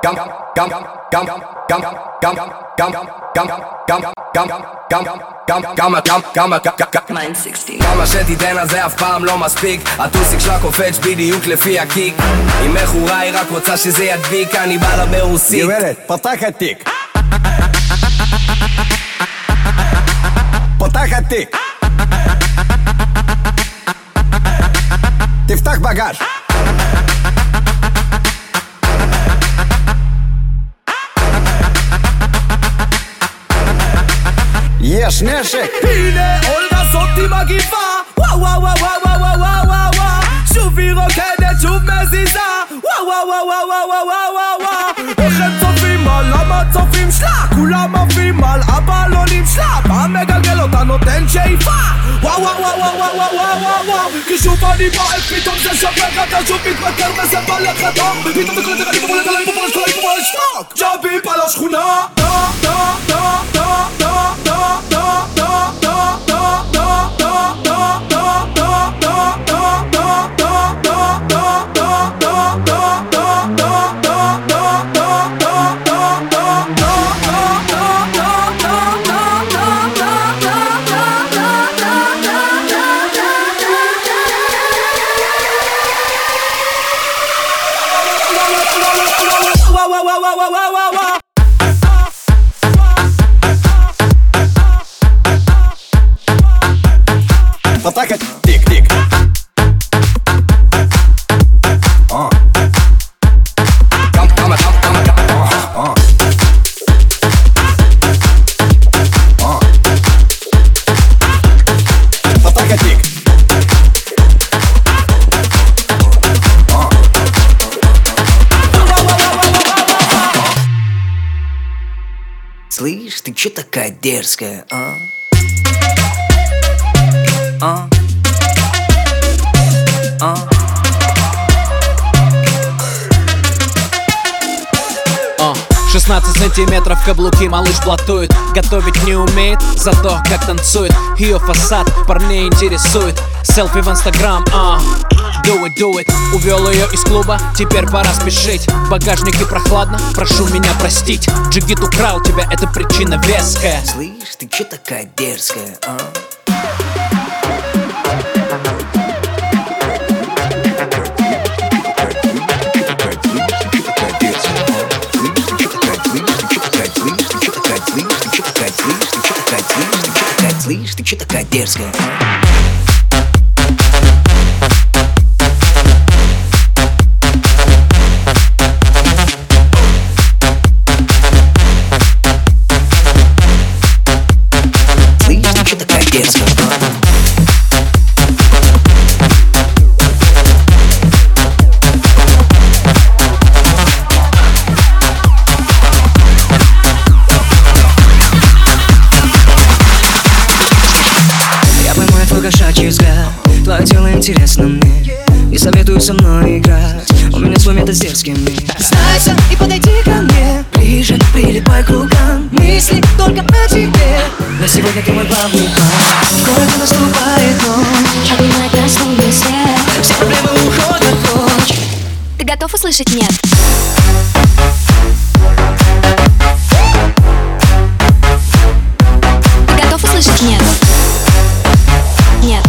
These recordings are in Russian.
כמה שתיתן אז זה אף פעם לא מספיק. הטוסיק שלה קופץ בדיוק לפי הקיק. אם מכורה היא רק רוצה שזה ידביק. אני בא לה ברוסית. גברת, פתח התיק. פתח התיק. תפתח בגאז'. יש נשק. הנה אולגה זאתי מגיבה. וואו וואו וואו וואו וואו וואו וואו. שוב היא רוקדת, שוב מזיזה. וואו וואו וואו וואו וואו וואו וואו. איך הם צופים על המצופים שלה? כולם עפים על הבלונים שלה. פעם מגלגל אותה נותן שאיפה. וואו וואו וואו וואו וואו וואו וואו. כי שוב אני בועט, פתאום זה שבר אתה שוב מתמכר וזה בא לך דום. פתאום זה קולט אני פופולט עליי פופולט כל היפופולט שטוק. ג'אביפ על השכונה. פתח התיק, תיק. Слышь, ты чё такая дерзкая, а? А? А? 16 сантиметров каблуки, малыш блатует. Готовить не умеет, зато как танцует. Ее фасад парней интересует. Селфи в инстаграм, do it. Увел ее из клуба, теперь пора спешить. В багажнике прохладно, прошу меня простить. Джигит украл тебя, это причина веская. Слышь, ты чё такая дерзкая, а? Слышь, ты чё такая дерзкая? Слышь, ты чё такая дерзкая? Кошачий взгляд, твое тело интересно мне. Не советую со мной играть, у меня свой метод с дерзкими. Знайся и подойди ко мне ближе, прилипай к рукам. Мысли только о тебе, но сегодня ты мой главный план. В городе наступает ночь, обнимает нас лунный свет. Все проблемы уходят прочь. Ты готов услышать нет? Ты готов услышать нет? Нет.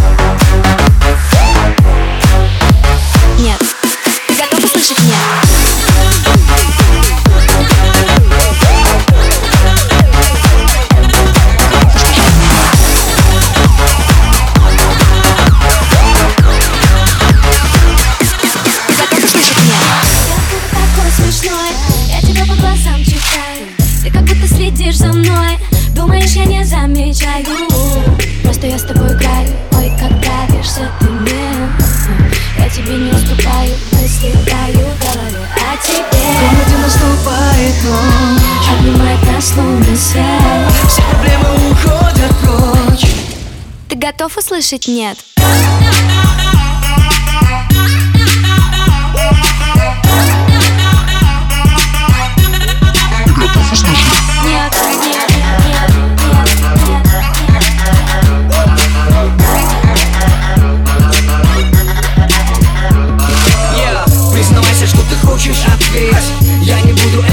Нет. Ты готов услышать нет? Ты готов услышать нет? Ты такой смешной, я тебя по глазам читаю. Ты как будто следишь за мной, думаешь, я не замечаю. Просто я с тобой играю, ой, как нравишься ты мне. Я тебе не уступаю, мысли даю в голове о тебе. В городе наступает ночь, обнимает нас лунный свет. Все проблемы уходят прочь. Ты готов услышать нет? Ты готов услышать? Нет, нет. Признавайся, что ты хочешь, ответь. Я не буду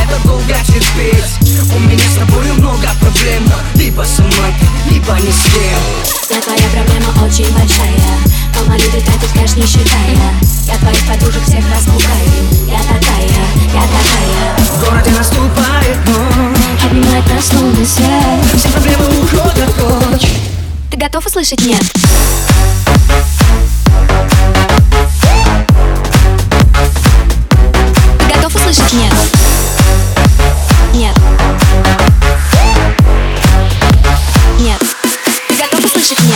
проснулись. Все проблемы уходят прочь. Ты готов услышать нет? Ты готов услышать нет? Нет. Нет. Ты готов услышать нет?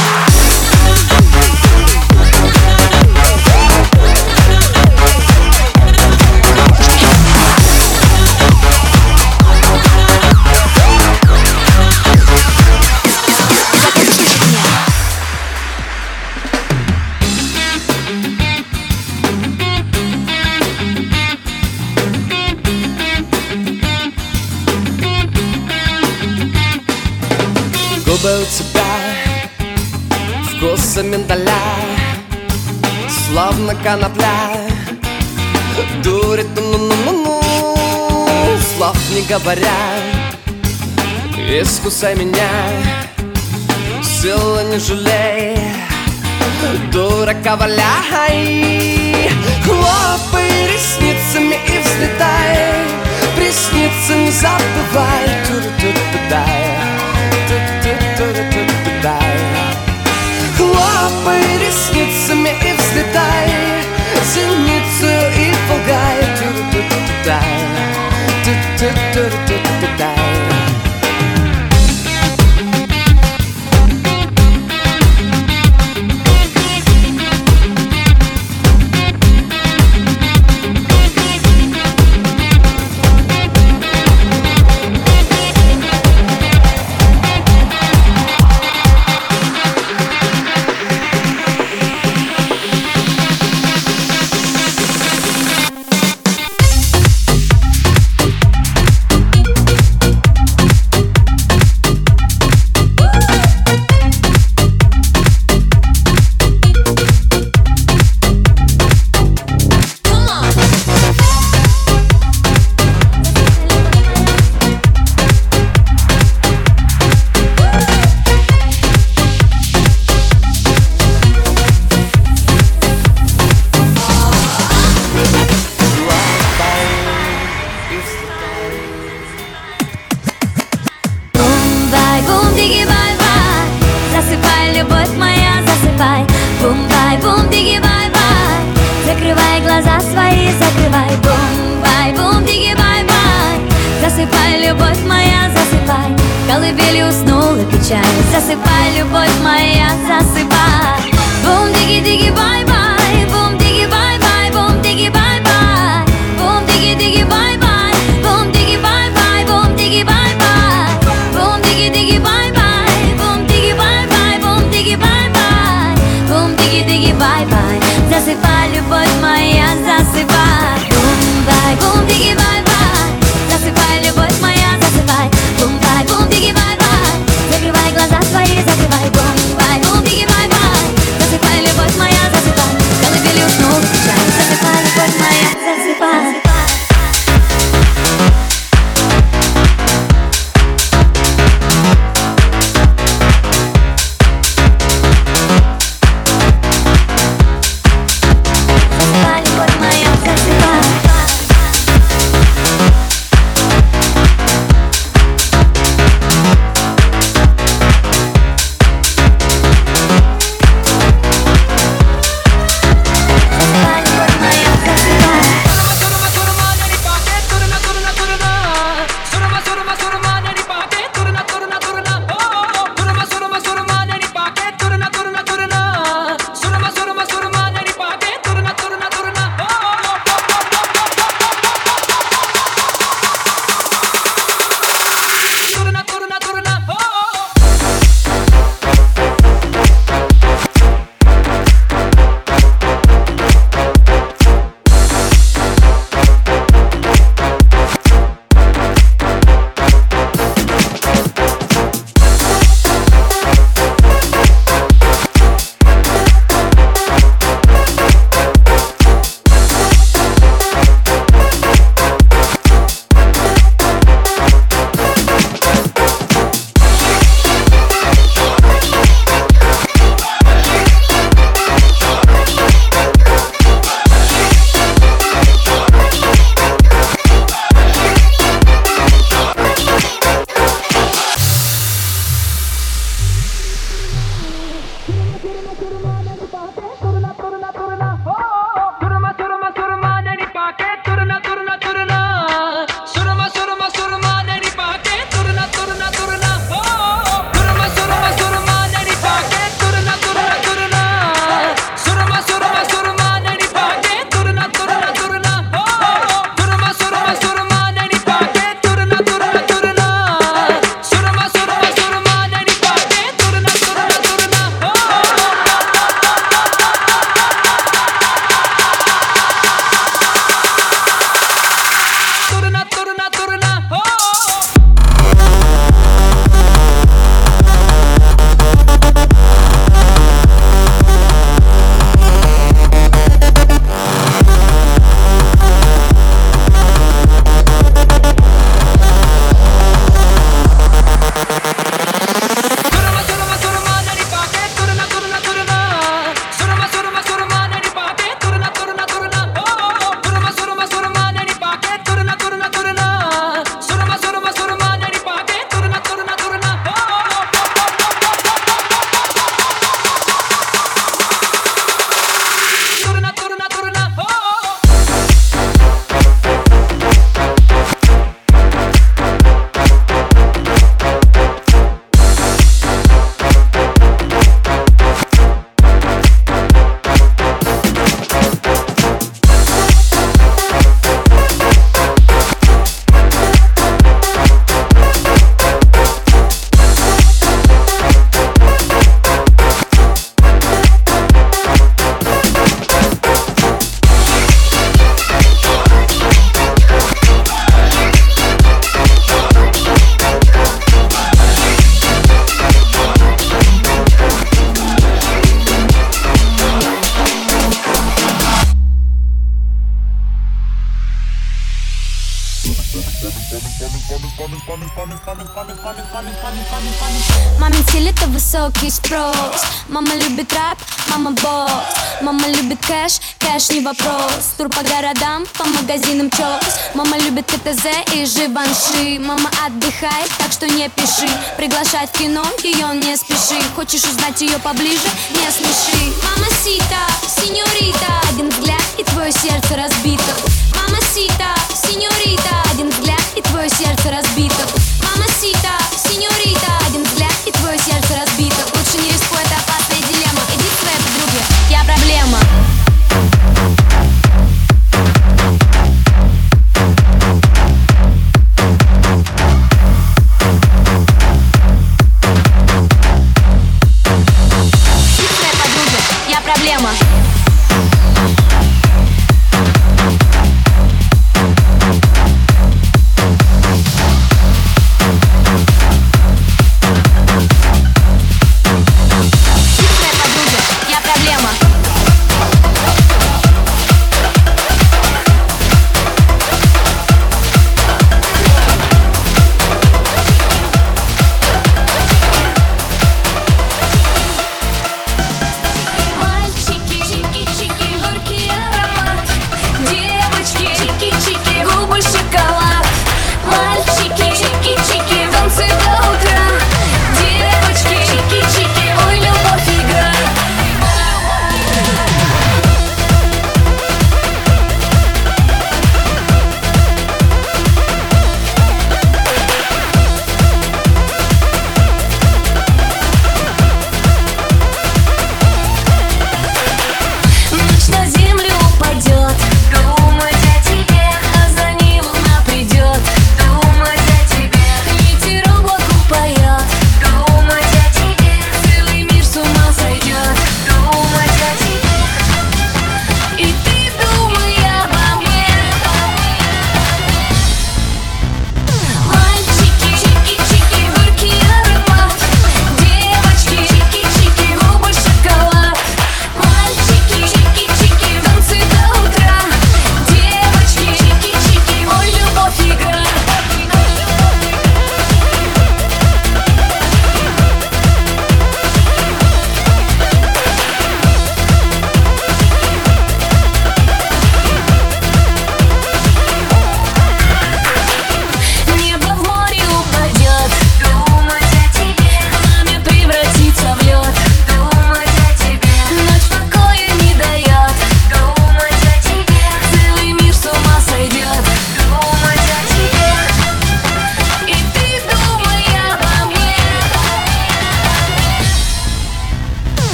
Губы у тебя вкуса миндаля, словно конопля. Дурит, ну-ну-ну-ну, слов не говоря. Искусай меня, силы не жалей, дурака валяй. Хлопай ресницами и взлетай, приснится не забывай. Ту-ру-ту-ту-дай, ту-ту-ту-ту-ту-дай. Хлопай ресницами и взлетай, зеницу и пугай. Ту-ру-ту-ту-дай, ту-ту-ту-ту-ту-дай. Закрывай глаза свои, закрывай. Бум-бай-бум, диги-бай-бай. Засыпай, любовь моя, засыпай. В колыбели уснула печаль. Засыпай, любовь моя, засыпай. Бум-диги-диги-бай-бай. Бум-диги-бай-бай, бум-диги-бай-бай. Бум-диги-диги-бай-бай. Бум-диги-бай-бай, бум-диги-бай-бай. Бум-диги-диги-бай-бай. Бум-диги-бай-бай, бум-диги-бай-бай. Бум-диги-диги-бай-бай. Засыпай, любовь моя, засыпай. Бум-бай-бум-диги-бай-бай. Засыпай, любовь моя, засыпай. Бум-бай-бум-диги-бай-бай. Закрывай глаза свои, закрывай. Бум-бай-бум-диги-бай-бай. Засыпай, любовь моя, засыпай. Мамин стиль — это высокий спрос. Мама любит рэп, мама босс. Мама любит кэш, кэш не вопрос. Тур по городам, по магазинам чокс. Мама любит КТЗ и Живанши. Мама отдыхает, так что не пиши. Приглашать в кино, ее не спеши. Хочешь узнать ее поближе? Не смеши. Мамасита, сеньорита, один взгляд и твое сердце разбито. Мамасита, сеньорита, один взгляд и твое сердце разбито. Мамасита, сеньорита, один взгляд и твое сердце разбито. Лучше не рискуй, это опасная дилемма. Иди к своей подруге, я проблема. Иди к своей подруге, я проблема.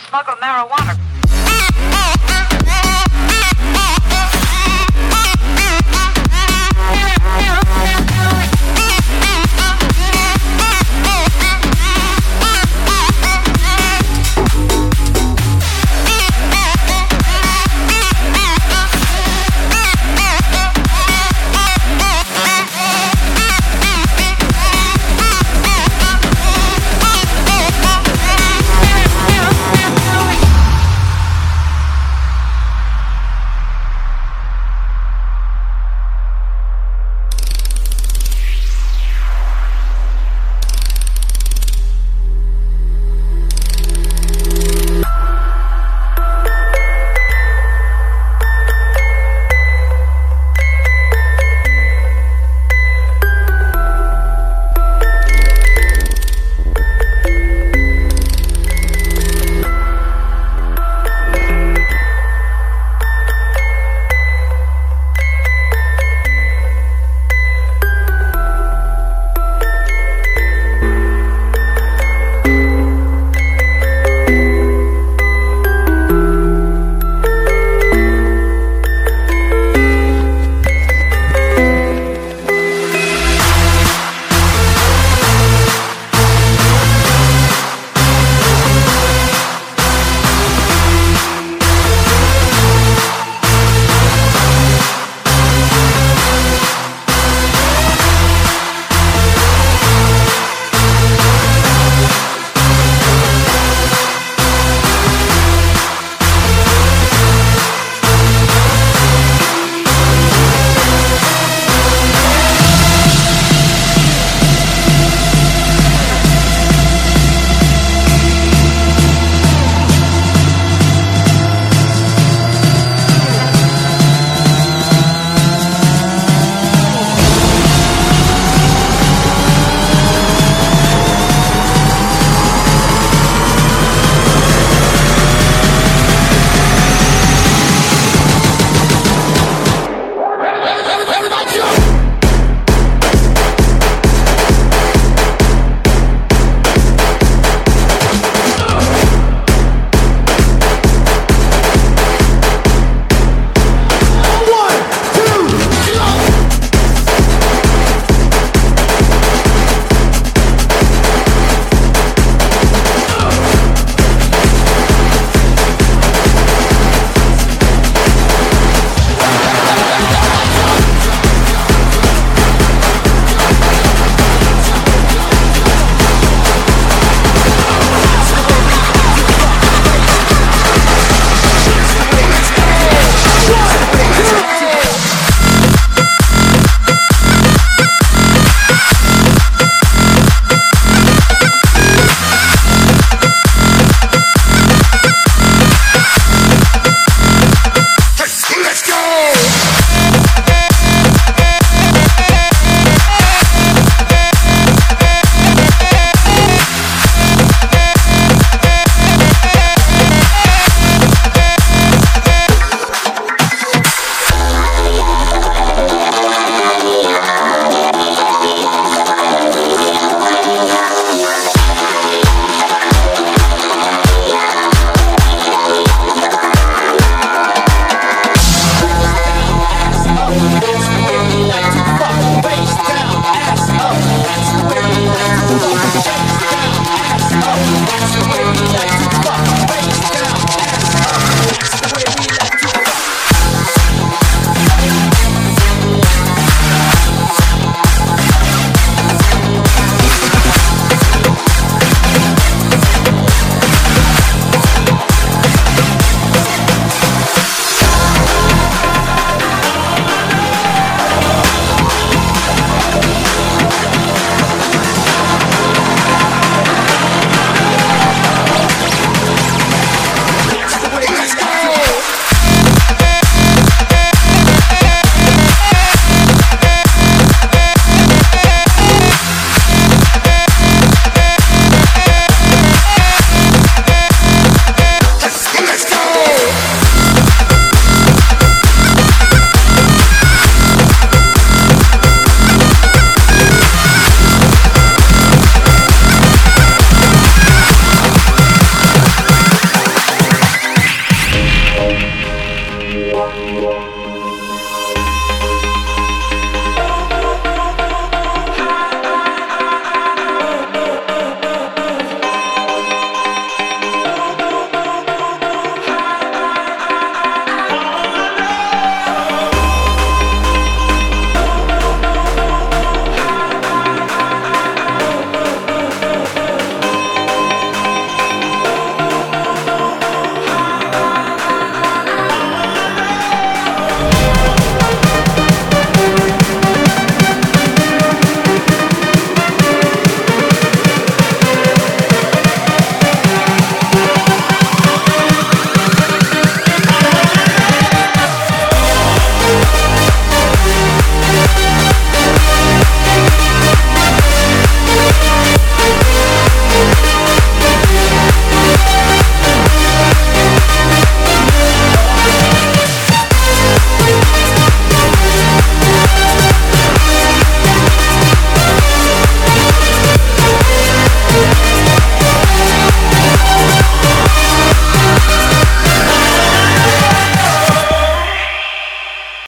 smuggle marijuana.